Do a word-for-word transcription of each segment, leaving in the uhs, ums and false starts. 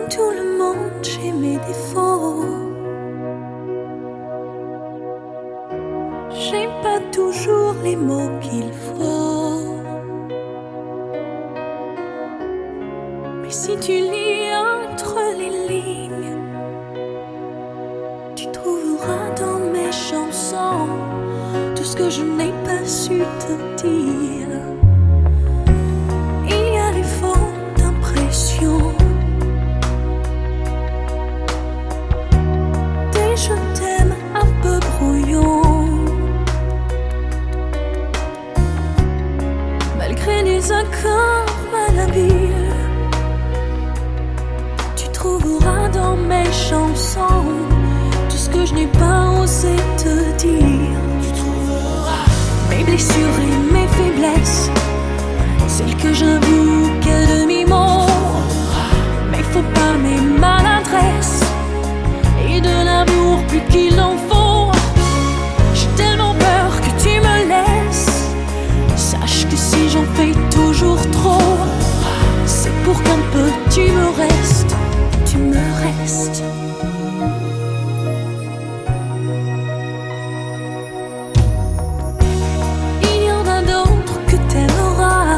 Comme tout le monde, j'ai mes défauts. J'ai pas toujours les mots qu'il faut. Mais si tu lis entre les lignes, tu trouveras dans mes chansons tout ce que je n'ai pas su te dire. Il y a les fautes d'impression, des je t'aime un peu brouillons, malgré des accords malhabiles. Tu trouveras dans mes chansons tout ce que je n'ai pas osé te dire. Tu trouveras mes blessures et mes faiblesses, celles que j'avoue qu'à demi-mot. Mais faut pas mes maladresses et de l'amour plus qu'il en faut. J'ai tellement peur que tu me laisses. Sache que si j'en fais toujours trop, c'est pour qu'un peu tu me restes, tu me restes. Il y en a d'autres que t'aimeras,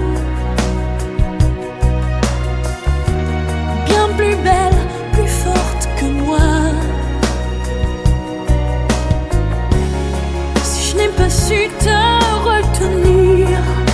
bien plus belles, plus fortes que moi. Si je n'ai pas su te retenir,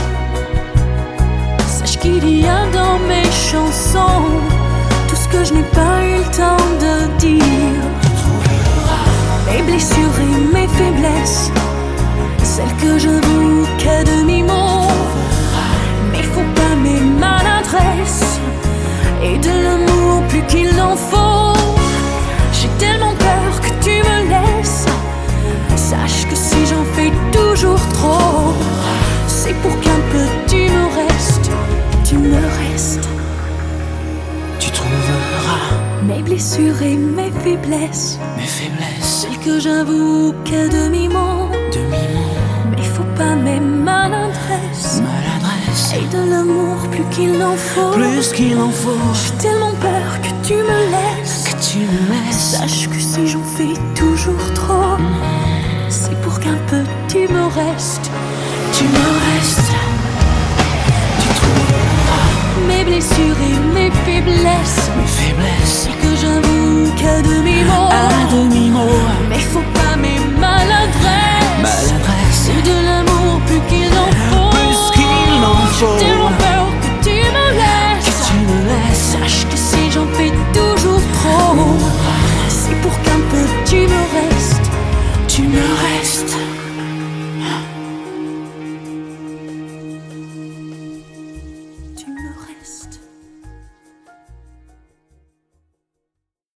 sache qu'il y a dans mes chansons tout ce que je n'ai pas eu le temps de dire. Mes blessures et mes faiblesses, celles que j'avoue qu'à demi-mot. Mais faut pas mes maladresses et de l'amour plus qu'il en faut. J'ai tellement peur que tu me laisses. Sache que si j'en fais toujours trop, c'est pour qu'un peu tu me restes, tu me restes. Tu trouveras mes blessures et mes faiblesses, mes faiblesses, celles que j'avoue qu'à demi-mot. demi-mot, Mais faut pas mes maladresses maladresse et de l'amour plus qu'il en faut. plus qu'il en faut. J'ai tellement peur que tu me laisses. Que tu me laisses. Sache que si j'en fais toujours trop, c'est pour qu'un peu tu me restes, Tu me restes. Tu trouveras mes blessures et mes faiblesses, mes faiblesses celles que j'avoue qu'à demi-mot. à demi-mot. Mais faut pas mes maladresses